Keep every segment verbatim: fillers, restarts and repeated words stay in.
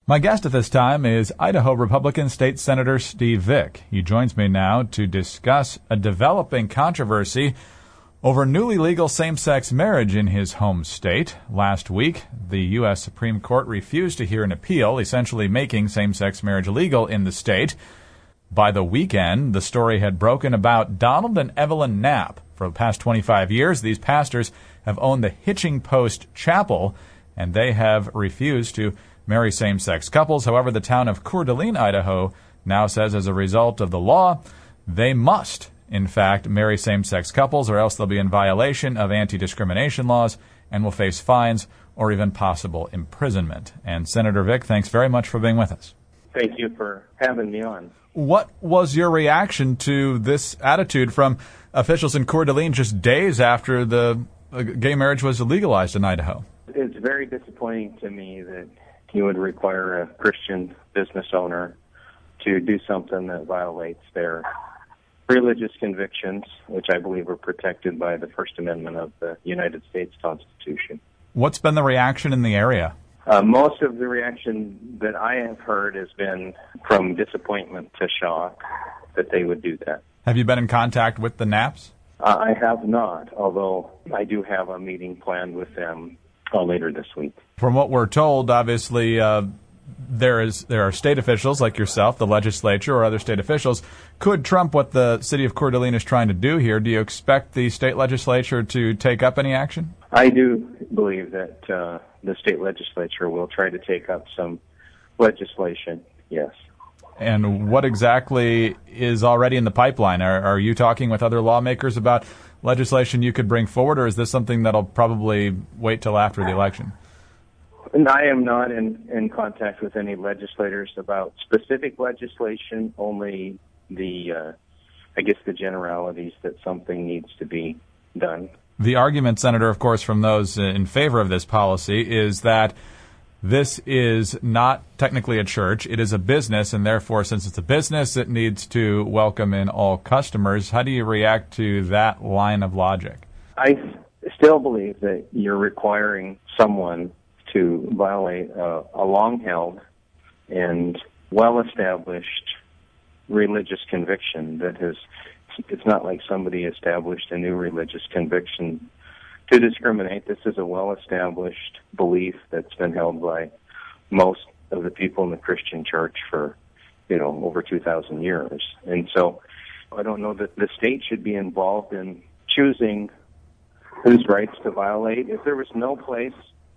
My guest at this time is Idaho Republican State Senator Steve Vick. He joins me now to discuss a developing controversy over newly legal same-sex marriage in his home state. Last week, the U S Supreme Court refused to hear an appeal, essentially making same-sex marriage illegal in the state. By the weekend, the story had broken about Donald and Evelyn Knapp. For the past twenty-five years, these pastors have owned the Hitching Post Chapel, and they have refused to marry same-sex couples. However, the town of Coeur d'Alene, Idaho, now says as a result of the law, they must, in fact, marry same-sex couples, or else they'll be in violation of anti-discrimination laws and will face fines or even possible imprisonment. And Senator Vick, thanks very much for being with us. Thank you for having me on. What was your reaction to this attitude from officials in Coeur d'Alene just days after the gay marriage was legalized in Idaho? It's very disappointing to me that you would require a Christian business owner to do something that violates their religious convictions, which I believe are protected by the First Amendment of the United States Constitution. What's been the reaction in the area? Uh, most of the reaction that I have heard has been from disappointment to shock that they would do that. Have you been in contact with the Knapps? Uh, I have not, although I do have a meeting planned with them uh, later this week. From what we're told, obviously, uh, there is there are state officials like yourself, the legislature, or other state officials could trump what the city of Coeur d'Alene is trying to do here. Do you expect the state legislature to take up any action? I do believe that uh, the state legislature will try to take up some legislation, yes. And what exactly is already in the pipeline? Are, are you talking with other lawmakers about legislation you could bring forward, or is this something that'll probably wait till after the election? And I am not in, in contact with any legislators about specific legislation, only the, uh, I guess, the generalities that something needs to be done. The argument, Senator, of course, from those in favor of this policy is that this is not technically a church. It is a business, and therefore, since it's a business, it needs to welcome in all customers. How do you react to that line of logic? I still believe that you're requiring someone to violate uh, a long-held and well-established religious conviction that has, it's not like somebody established a new religious conviction to discriminate. This is a well-established belief that's been held by most of the people in the Christian church for, you know, over two thousand years. And so I don't know that the state should be involved in choosing whose rights to violate. If there was no place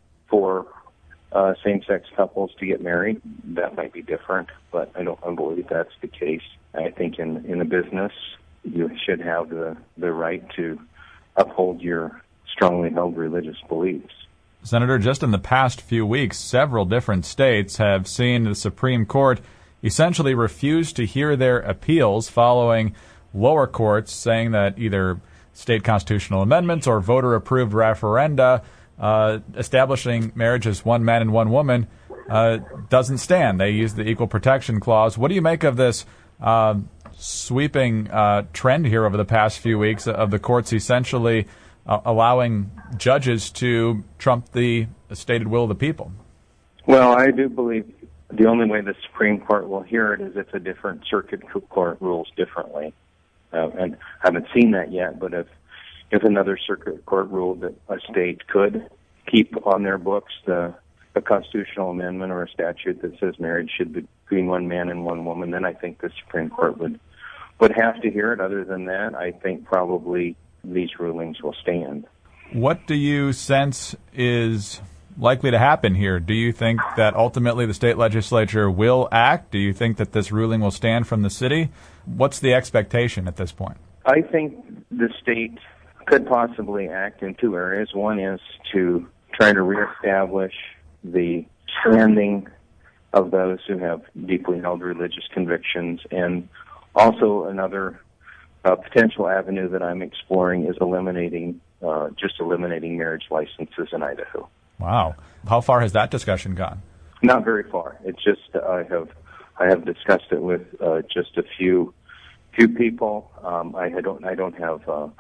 for uh, same-sex couples to get married, that might be different, but I don't I believe that's the case. I think in, in a business, you should have the, the right to uphold your strongly held religious beliefs. Senator, just in the past few weeks, several different states have seen the Supreme Court essentially refuse to hear their appeals following lower courts saying that either state constitutional amendments or voter-approved referenda uh, establishing marriage as one man and one woman uh, doesn't stand. They use the Equal Protection Clause. What do you make of this uh, sweeping uh, trend here over the past few weeks of the courts essentially uh, allowing judges to trump the stated will of the people? Well, I do believe the only way the Supreme Court will hear it is if a different circuit court rules differently. Uh, and I haven't seen that yet, but if if another circuit court ruled that a state could keep on their books the a constitutional amendment or a statute that says marriage should be between one man and one woman, then I think the Supreme Court would would have to hear it. Other than that, I think probably these rulings will stand. What do you sense is likely to happen here? Do you think that ultimately the state legislature will act? Do you think that this ruling will stand from the city? What's the expectation at this point? I think the state could possibly act in two areas. One is to try to reestablish the standing of those who have deeply held religious convictions, and also another uh, potential avenue that I'm exploring is eliminating, uh, just eliminating marriage licenses in Idaho. Wow. How far has that discussion gone? Not very far. It's just uh, I have I have discussed it with uh, just a few few people. Um, I don't I don't have a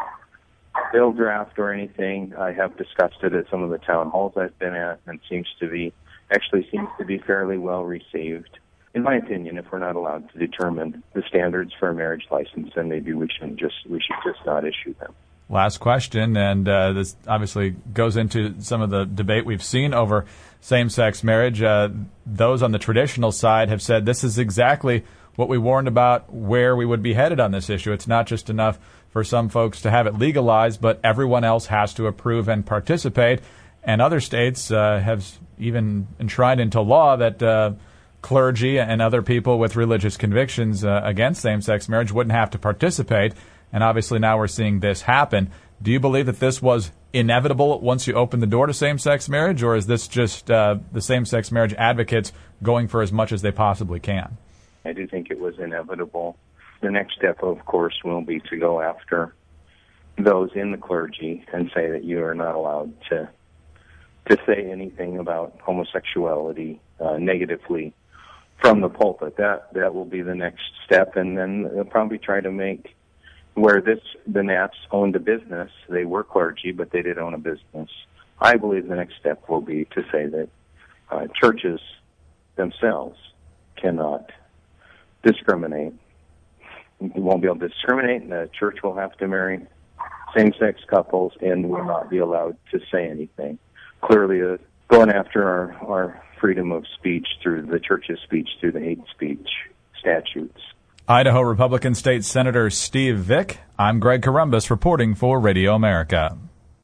bill draft or anything. I have discussed it at some of the town halls I've been at, and it seems to be actually seems to be fairly well received. In my opinion, if we're not allowed to determine the standards for a marriage license, then maybe we shouldn't just we should just not issue them. Last question, and uh, this obviously goes into some of the debate we've seen over same-sex marriage. Uh, those on the traditional side have said this is exactly what we warned about, where we would be headed on this issue. It's not just enough for some folks to have it legalized, but everyone else has to approve and participate. And other states uh, have even enshrined into law that uh, clergy and other people with religious convictions uh, against same-sex marriage wouldn't have to participate. And obviously now we're seeing this happen. Do you believe that this was inevitable once you open the door to same-sex marriage, or is this just uh, the same-sex marriage advocates going for as much as they possibly can? I do think it was inevitable. The next step, of course, will be to go after those in the clergy and say that you are not allowed to to say anything about homosexuality uh, negatively from the pulpit. That that will be the next step, and then they'll probably try to make where this the Nats owned a business. They were clergy, but they did own a business. I believe the next step will be to say that uh, churches themselves cannot discriminate. You won't be able to discriminate, and the church will have to marry same-sex couples and will not be allowed to say anything. Clearly, uh, going after our, our freedom of speech through the church's speech through the hate speech statutes. Idaho Republican State Senator Steve Vick. I'm Greg Corombos reporting for Radio America.